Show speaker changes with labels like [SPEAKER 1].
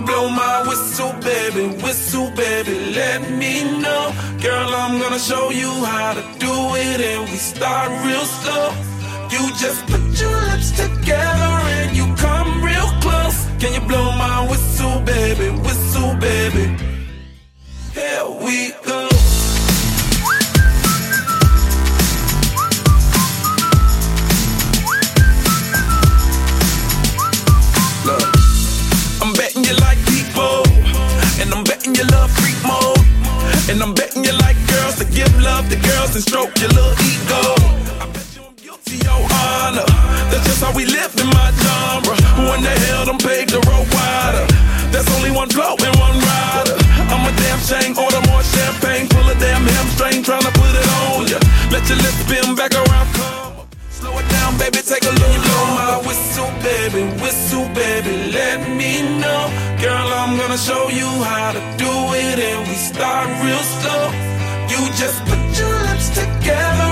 [SPEAKER 1] blow my whistle, baby, let me know. Girl, I'm gonna show you how to do it, and we start real slow. You just put your lips together and you come real close. Can you blow my whistle, baby, here we go. Look, I'm betting you like people, and I'm betting you love freak mode, and I'm betting you like girls to give love to girls and stroke your little ego. I bet you I'm guilty, your honor. That's just how we live in my genre. Who in the hell done paved the road wider? There's only one flow and one rider. I'm a damn shame, order more champagne, full of damn hamstring, tryna put it on ya. Let your lips spin back around, come. Slow it down, baby, take a look. Blow my whistle, baby, let me know. Girl, I'm gonna show you how to do it, and we start real slow. You just put your lips together